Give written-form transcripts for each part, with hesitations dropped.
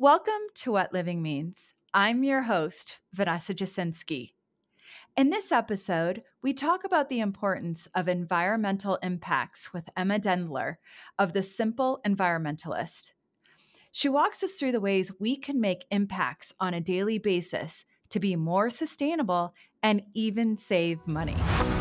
Welcome to What Living Means. I'm your host, Vanessa Jasinski. In this episode, we talk about the importance of environmental impacts with Emma Dendler of The Simple Environmentalist. She walks us through the ways we can make impacts on a daily basis to be more sustainable and even save money.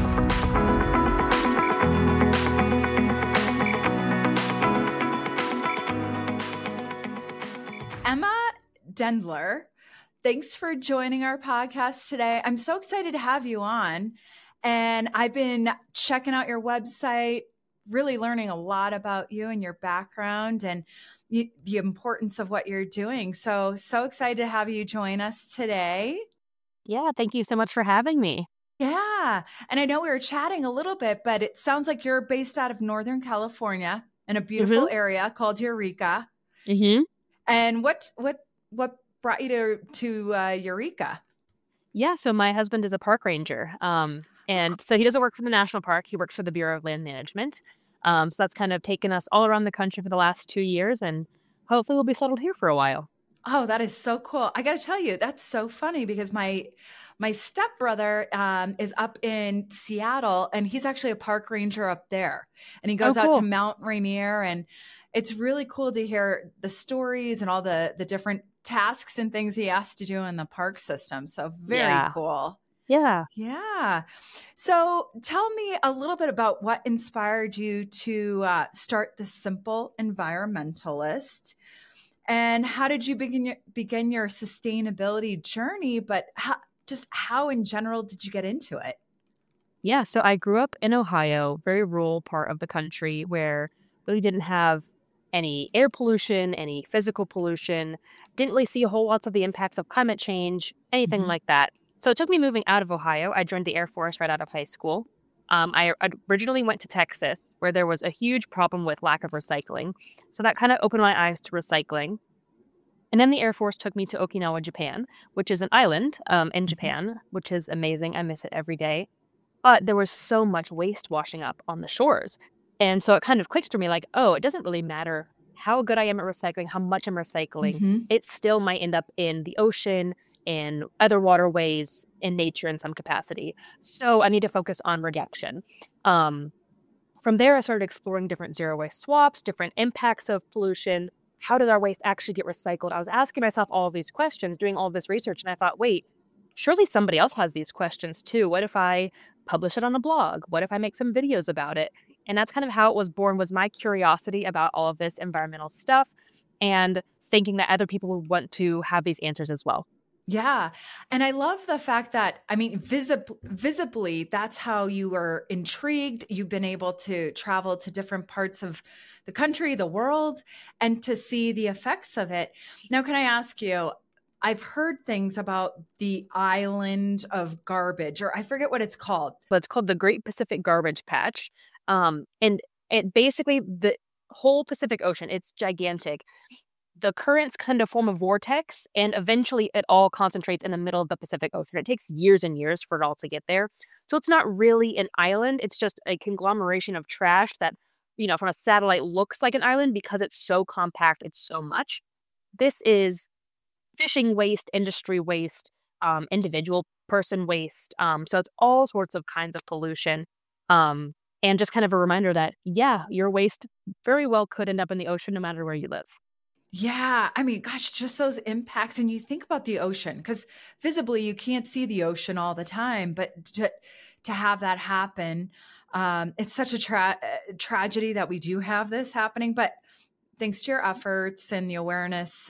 Emma Dendler, thanks for joining our podcast today. I'm so excited to have you on. And I've been checking out your website, really learning a lot about you and your background and the importance of what you're doing. So excited to have you join us today. Yeah, thank you so much for having me. Yeah. And I know we were chatting a little bit, but it sounds like you're based out of Northern California in a beautiful area called Eureka. Mm-hmm. And what brought you to Eureka? Yeah, so my husband is a park ranger. And so he doesn't work for the national park. He works for the Bureau of Land Management. So that's kind of taken us all around the country for the last 2 years, and hopefully we'll be settled here for a while. Oh, that is so cool. I got to tell you, that's so funny because my stepbrother is up in Seattle, and he's actually a park ranger up there. And he goes out to Mount Rainier, and it's really cool to hear the stories and all the different tasks and things he has to do in the park system. So very cool. Yeah. Yeah. So tell me a little bit about what inspired you to start The Simple Environmentalist. And how did you begin your sustainability journey? But how in general did you get into it? Yeah, so I grew up in Ohio, very rural part of the country where really didn't have any air pollution, any physical pollution, didn't really see a whole lot of the impacts of climate change, anything like that. So it took me moving out of Ohio. I joined the Air Force right out of high school. I originally went to Texas, where there was a huge problem with lack of recycling. So that kind of opened my eyes to recycling. And then the Air Force took me to Okinawa, Japan, which is an island in Japan, which is amazing. I miss it every day. But there was so much waste washing up on the shores. And so it kind of clicked to me like, oh, it doesn't really matter how good I am at recycling, how much I'm recycling. It still might end up in the ocean, in other waterways, in nature in some capacity. So I need to focus on reduction. From there, I started exploring different zero waste swaps, different impacts of pollution. How does our waste actually get recycled? I was asking myself all of these questions, doing all this research, and I thought, wait, surely somebody else has these questions too. What if I publish it on a blog? What if I make some videos about it? And that's kind of how it was born, was my curiosity about all of this environmental stuff and thinking that other people would want to have these answers as well. Yeah. And I love the fact that, I mean, visibly, that's how you were intrigued. You've been able to travel to different parts of the country, the world, and to see the effects of it. Now, can I ask you, I've heard things about the island of garbage, or I forget what it's called. But it's called the Great Pacific Garbage Patch. And it basically, the whole Pacific Ocean, it's gigantic. The currents kind of form a vortex, and eventually it all concentrates in the middle of the Pacific Ocean. It takes years and years for it all to get there. So it's not really an island. It's just a conglomeration of trash that, from a satellite looks like an island because it's so compact. It's so much. This is fishing waste, industry waste, individual person waste. So it's all sorts of kinds of pollution. And just kind of a reminder that, your waste very well could end up in the ocean no matter where you live. Yeah. I mean, gosh, just those impacts. And you think about the ocean, because visibly you can't see the ocean all the time, but to have that happen, it's such a tragedy that we do have this happening. But thanks to your efforts and the awareness,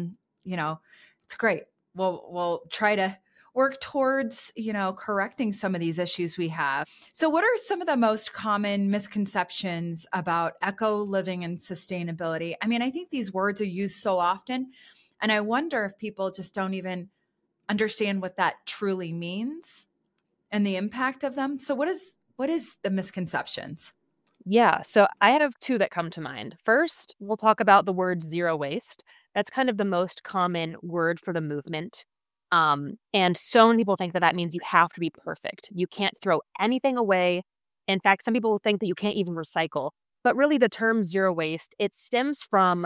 it's great. We'll try to work towards, correcting some of these issues we have. So what are some of the most common misconceptions about eco living and sustainability? I mean, I think these words are used so often, and I wonder if people just don't even understand what that truly means and the impact of them. So what is the misconceptions? Yeah, so I have two that come to mind. First, we'll talk about the word zero waste. That's kind of the most common word for the movement. And so many people think that means you have to be perfect. You can't throw anything away. In fact, some people think that you can't even recycle. But really, the term zero waste, it stems from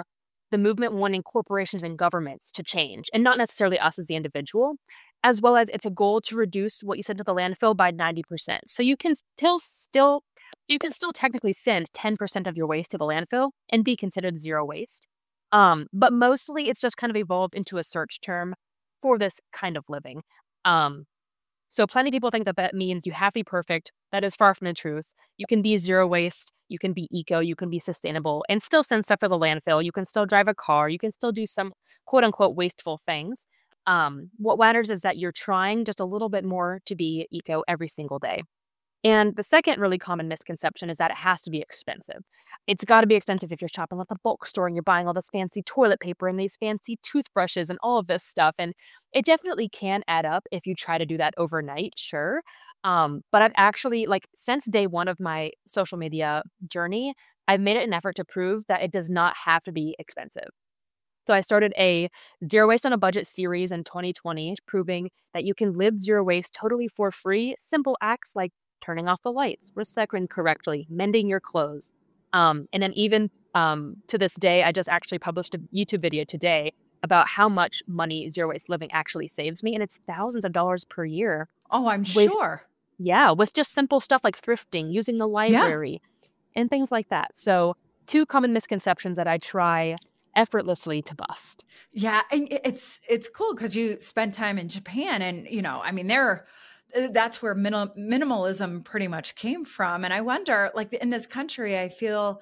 the movement wanting corporations and governments to change, and not necessarily us as the individual, as well as it's a goal to reduce what you send to the landfill by 90%. So you can still technically send 10% of your waste to the landfill and be considered zero waste. But mostly it's just kind of evolved into a search term for this kind of living. Um, so plenty of people think that that means you have to be perfect. That is far from the truth. You can be zero waste, you can be eco, you can be sustainable, and still send stuff to the landfill. You can still drive a car, you can still do some quote unquote wasteful things. What matters is that you're trying just a little bit more to be eco every single day. And the second really common misconception is that it has to be expensive. It's got to be expensive if you're shopping at the bulk store and you're buying all this fancy toilet paper and these fancy toothbrushes and all of this stuff. And it definitely can add up if you try to do that overnight, sure. But I've actually, like, since day one of my social media journey, I've made it an effort to prove that it does not have to be expensive. So I started a Zero Waste on a Budget series in 2020, proving that you can live zero waste totally for free. Simple acts like turning off the lights, recycling correctly, mending your clothes. And then even to this day, I just actually published a YouTube video today about how much money zero waste living actually saves me. And it's thousands of dollars per year. Oh, I'm with, sure. yeah, with just simple stuff like thrifting, using the library, and things like that. So 2 common misconceptions that I try effortlessly to bust. Yeah, and it's cool because you spent time in Japan, and I mean, that's where minimalism pretty much came from. And I wonder, like, in this country, I feel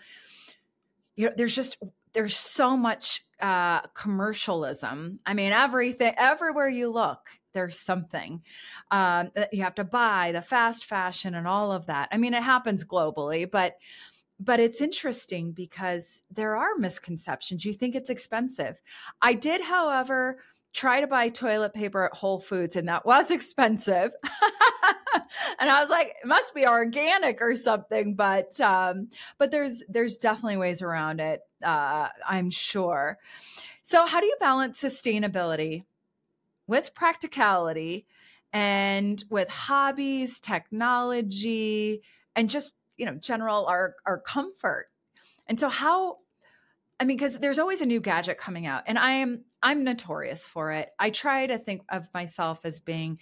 there's so much commercialism. I mean, everywhere you look, there's something that you have to buy, the fast fashion and all of that. I mean, it happens globally, but it's interesting because there are misconceptions. You think it's expensive. I did, however, try to buy toilet paper at Whole Foods, and that was expensive. And I was like, it must be organic or something. But there's definitely ways around it, I'm sure. So how do you balance sustainability with practicality and with hobbies, technology, and just general our comfort? And so because there's always a new gadget coming out, and I'm notorious for it. I try to think of myself as being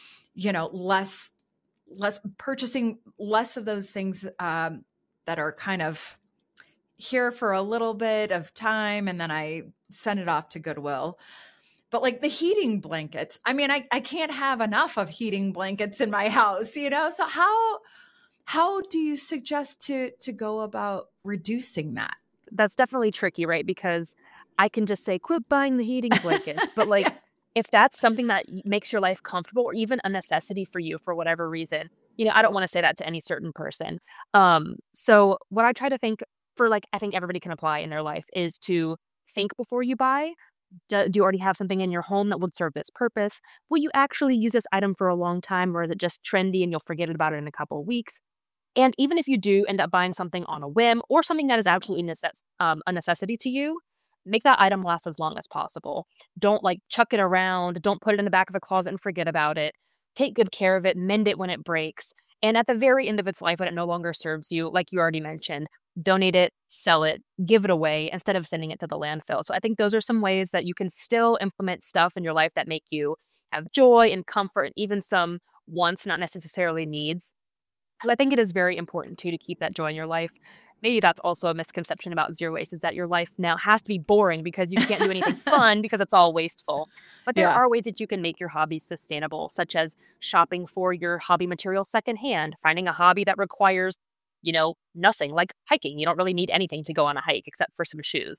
less purchasing less of those things that are kind of here for a little bit of time, and then I send it off to Goodwill. But like the heating blankets, I mean, I can't have enough of heating blankets in my house, so how do you suggest to go about reducing that? That's definitely tricky, right? Because I can just say, quit buying the heating blankets. But like, if that's something that makes your life comfortable or even a necessity for you for whatever reason, I don't want to say that to any certain person. So what I try to think for, like, I think everybody can apply in their life is to think before you buy. Do you already have something in your home that would serve this purpose? Will you actually use this item for a long time, or is it just trendy and you'll forget about it in a couple of weeks? And even if you do end up buying something on a whim or something that is absolutely a necessity to you, make that item last as long as possible. Don't like chuck it around. Don't put it in the back of a closet and forget about it. Take good care of it, mend it when it breaks. And at the very end of its life, when it no longer serves you, like you already mentioned, donate it, sell it, give it away instead of sending it to the landfill. So I think those are some ways that you can still implement stuff in your life that make you have joy and comfort and even some wants, not necessarily needs. I think it is very important too to keep that joy in your life. Maybe that's also a misconception about zero waste, is that your life now has to be boring because you can't do anything fun because it's all wasteful. But there Yeah. are ways that you can make your hobbies sustainable, such as shopping for your hobby material secondhand, finding a hobby that requires, nothing, like hiking. You don't really need anything to go on a hike except for some shoes.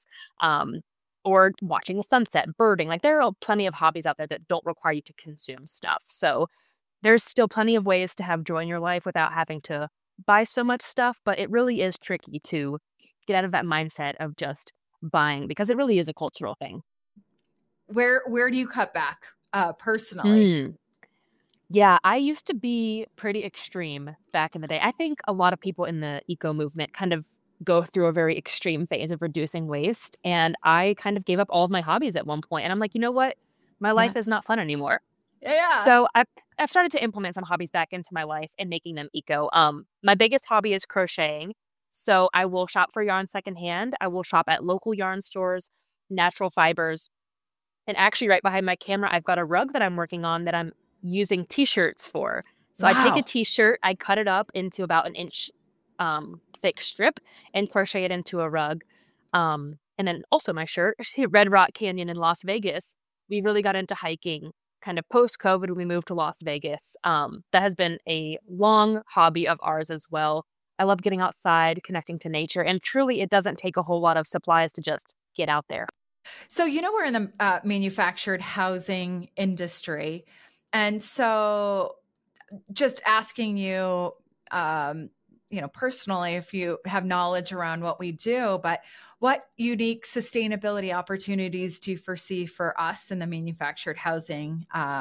Or watching the sunset, birding. Like, there are plenty of hobbies out there that don't require you to consume stuff. So there's still plenty of ways to have joy in your life without having to buy so much stuff, but it really is tricky to get out of that mindset of just buying, because it really is a cultural thing. Where do you cut back personally? Yeah, I used to be pretty extreme back in the day. I think a lot of people in the eco movement kind of go through a very extreme phase of reducing waste, and I kind of gave up all of my hobbies at one point, and I'm like, you know what? My Yeah. life is not fun anymore. Yeah. So I've started to implement some hobbies back into my life and making them eco. My biggest hobby is crocheting. So I will shop for yarn secondhand. I will shop at local yarn stores. natural fibers. And actually, right behind my camera, I've got a rug that I'm working on that I'm using t-shirts for. So I take a Wow. t-shirt, I cut it up into about an inch thick strip and crochet it into a rug. And then also my shirt, Red Rock Canyon in Las Vegas. We really got into hiking kind of post-COVID when we moved to Las Vegas. That has been a long hobby of ours as well. I love getting outside, connecting to nature, and truly it doesn't take a whole lot of supplies to just get out there. So, we're in the manufactured housing industry. And so, just asking you, um, personally, if you have knowledge around what we do, but what unique sustainability opportunities do you foresee for us in the manufactured housing,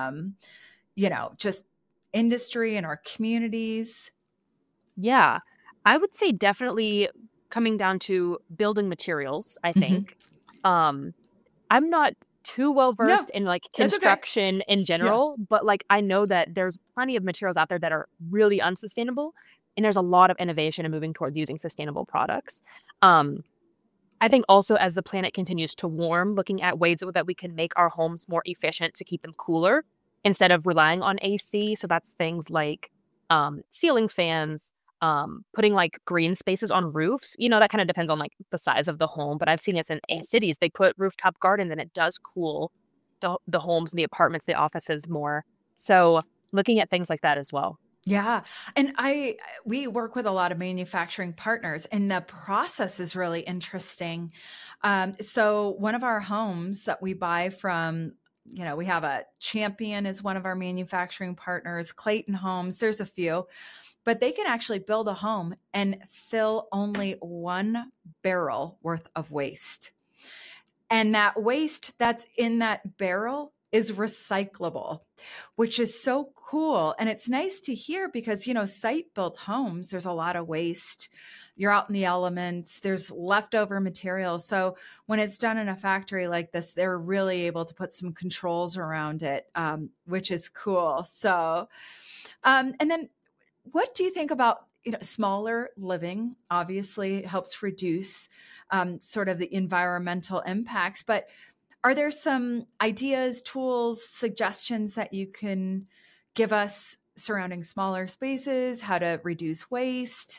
just industry and our communities? Yeah, I would say definitely coming down to building materials, I Hmm. think. Um, I'm not too well No, versed in like that's okay. construction in Yeah. general, but like I know that there's plenty of materials out there that are really unsustainable, and there's a lot of innovation and moving towards using sustainable products. Um, I think also as the planet continues to warm, looking at ways that we can make our homes more efficient to keep them cooler instead of relying on AC. So that's things like ceiling fans, putting like green spaces on roofs. That kind of depends on like the size of the home, but I've seen it in cities. They put rooftop gardens and it does cool the homes and the apartments, the offices more. So looking at things like that as well. Yeah. And we work with a lot of manufacturing partners, and the process is really interesting. So one of our homes that we buy from, we have a Champion is one of our manufacturing partners, Clayton Homes, there's a few, but they can actually build a home and fill only 1 barrel worth of waste. And that waste that's in that barrel is recyclable, which is so cool. And it's nice to hear because, site built homes, there's a lot of waste. You're out in the elements, there's leftover material. So when it's done in a factory like this, they're really able to put some controls around it, which is cool. So, and then what do you think about smaller living? Obviously, it helps reduce sort of the environmental impacts. But are there some ideas, tools, suggestions that you can give us surrounding smaller spaces, how to reduce waste?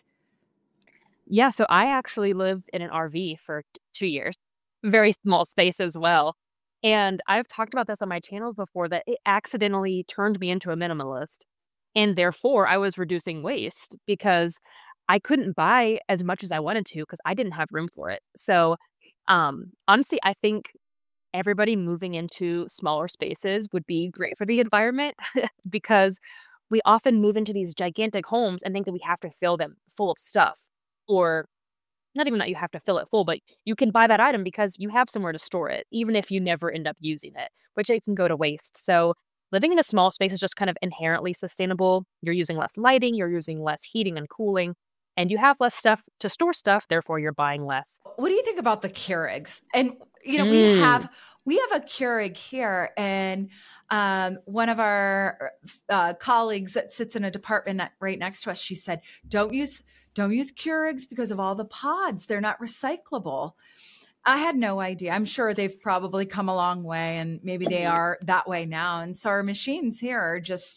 Yeah, so I actually lived in an RV for 2 years, very small space as well. And I've talked about this on my channel before that it accidentally turned me into a minimalist. And therefore, I was reducing waste because I couldn't buy as much as I wanted to because I didn't have room for it. So, honestly, I think everybody moving into smaller spaces would be great for the environment because we often move into these gigantic homes and think that we have to fill them full of stuff. Or not even that you have to fill it full, but you can buy that item because you have somewhere to store it, even if you never end up using it, which it can go to waste. So living in a small space is just kind of inherently sustainable. You're using less lighting, you're using less heating and cooling, and you have less stuff to store stuff, therefore you're buying less. What do you think about the Keurigs? And we Mm. have a Keurig here, and one of our colleagues that sits in a department right next to us, she said, "Don't use Keurigs because of all the pods. They're not recyclable." I had no idea. I'm sure they've probably come a long way, and maybe they are that way now. And so our machines here are just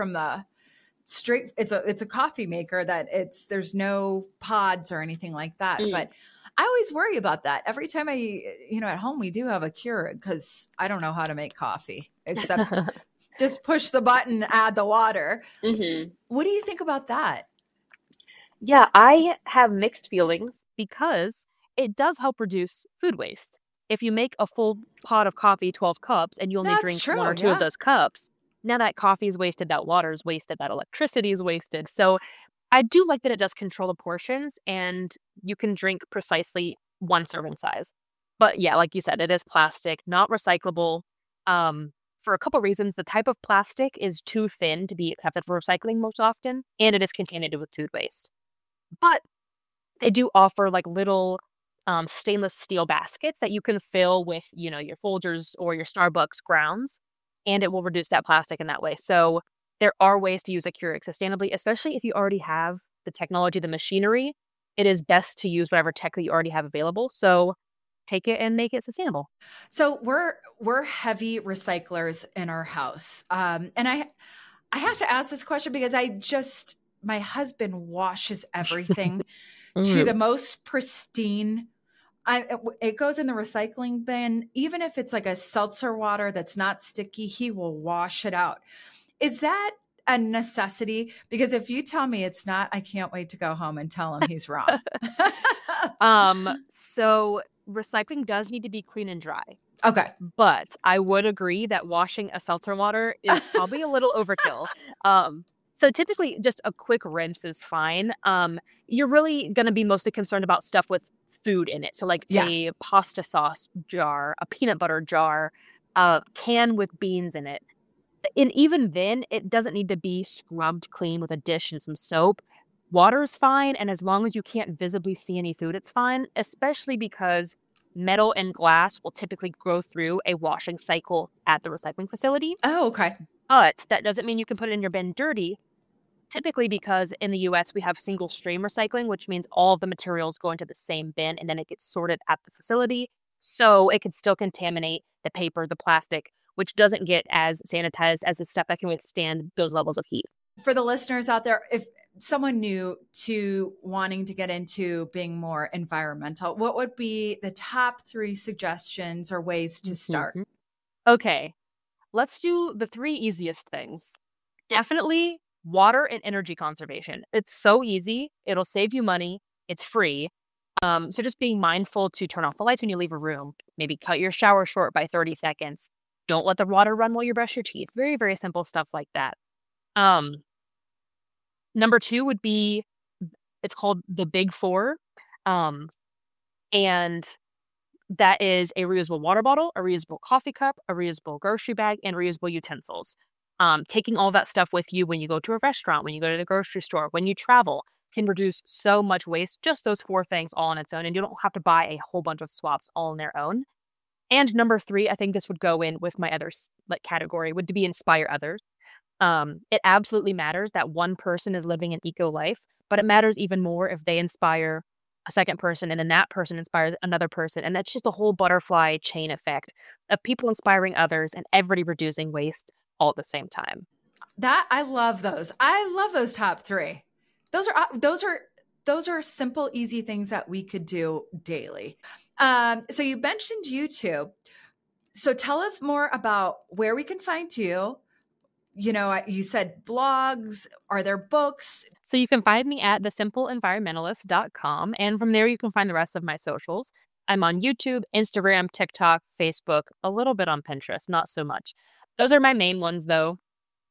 straight. It's a coffee maker that there's no pods or anything like that. Mm. But I always worry about that. Every time at home we do have a Keurig because I don't know how to make coffee except just push the button, add the water. Hmm. What do you think about that? Yeah, I have mixed feelings because it does help reduce food waste. If you make a full pot of coffee, 12 cups, and you only That's drink one true. or two of Yeah. those cups, now that coffee is wasted, that water is wasted, that electricity is wasted. So I do like that it does control the portions and you can drink precisely one serving size. But yeah, like you said, it is plastic, not recyclable. For a couple reasons, the type of plastic is too thin to be accepted for recycling most often, and it is contaminated with food waste. But they do offer like little stainless steel baskets that you can fill with, your Folgers or your Starbucks grounds, and it will reduce that plastic in that way. So there are ways to use a Keurig sustainably, especially if you already have the technology, the machinery. It is best to use whatever tech that you already have available. So take it and make it sustainable. So we're heavy recyclers in our house. And I have to ask this question because my husband washes everything to the most pristine. It goes in the recycling bin. Even if it's like a seltzer water that's not sticky, he will wash it out. Is that a necessity? Because if you tell me it's not, I can't wait to go home and tell him he's wrong. So recycling does need to be clean and dry. Okay. But I would agree that washing a seltzer water is probably a little overkill. So typically just a quick rinse is fine. You're really going to be mostly concerned about stuff with food in it. So like a pasta sauce jar, a peanut butter jar, a can with beans in it. And even then, it doesn't need to be scrubbed clean with a dish and some soap. Water is fine, and as long as you can't visibly see any food, it's fine, especially because metal and glass will typically go through a washing cycle at the recycling facility. Oh, okay. But that doesn't mean you can put it in your bin dirty, typically because in the US, we have single stream recycling, which means all of the materials go into the same bin, and then it gets sorted at the facility. So it could still contaminate the paper, the plastic, which doesn't get as sanitized as the stuff that can withstand those levels of heat. For the listeners out there, if someone new to wanting to get into being more environmental, what would be the top 3 suggestions or ways to start? Okay, let's do the 3 easiest things. Definitely water and energy conservation. It's so easy. It'll save you money. It's free. So just being mindful to turn off the lights when you leave a room. Maybe cut your shower short by 30 seconds. Don't let the water run while you brush your teeth. Very, very simple stuff like that. Number 2 would be, it's called the Big 4. And that is a reusable water bottle, a reusable coffee cup, a reusable grocery bag, and reusable utensils. Taking all that stuff with you when you go to a restaurant, when you go to the grocery store, when you travel, can reduce so much waste. Just those 4 things all on its own, and you don't have to buy a whole bunch of swaps all on their own. And number 3, I think this would go in with my other category, would be inspire others. It absolutely matters that one person is living an eco life, but it matters even more if they inspire a second person and then that person inspires another person. And that's just a whole butterfly chain effect of people inspiring others and everybody reducing waste all at the same time. I love those. I love those top 3. Those are simple, easy things that we could do daily. So you mentioned YouTube. So tell us more about where we can find you. You know, you said blogs. Are there books? So you can find me at thesimpleenvironmentalist.com. And from there, you can find the rest of my socials. I'm on YouTube, Instagram, TikTok, Facebook, a little bit on Pinterest, not so much. Those are my main ones, though.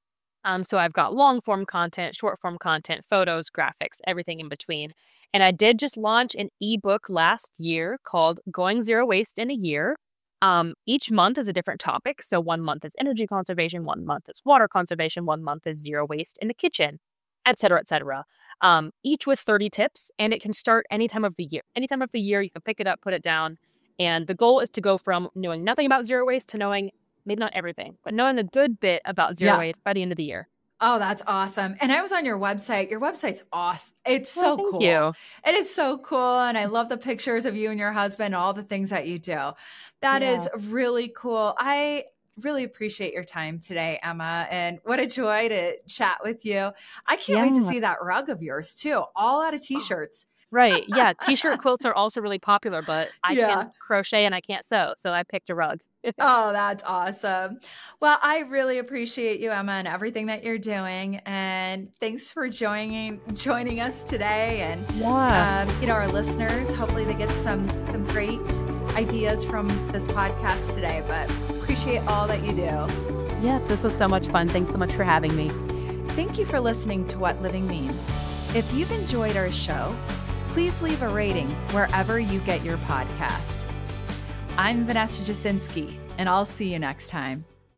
So I've got long form content, short form content, photos, graphics, everything in between. And I did just launch an ebook last year called Going Zero Waste in a Year. Each month is a different topic. So 1 month is energy conservation, 1 month is water conservation, 1 month is zero waste in the kitchen, et cetera, et cetera. Each with 30 tips, and it can start any time of the year. Any time of the year, you can pick it up, put it down. And the goal is to go from knowing nothing about zero waste to knowing, maybe not everything, but knowing a good bit about zero waste by the end of the year. Oh, that's awesome. And I was on your website. Your website's awesome. It's so cool. Thank you. It is so cool. And I love the pictures of you and your husband, all the things that you do. That is really cool. I really appreciate your time today, Emma. And what a joy to chat with you. I can't wait to see that rug of yours too, all out of t-shirts. Right. Yeah. T-shirt quilts are also really popular, but I can't crochet and I can't sew. So I picked a rug. Oh, that's awesome. Well, I really appreciate you, Emma, and everything that you're doing. And thanks for joining us today. And our listeners, hopefully they get some great ideas from this podcast today. But appreciate all that you do. Yeah, this was so much fun. Thanks so much for having me. Thank you for listening to What Living Means. If you've enjoyed our show, please leave a rating wherever you get your podcast. I'm Vanessa Jasinski, and I'll see you next time.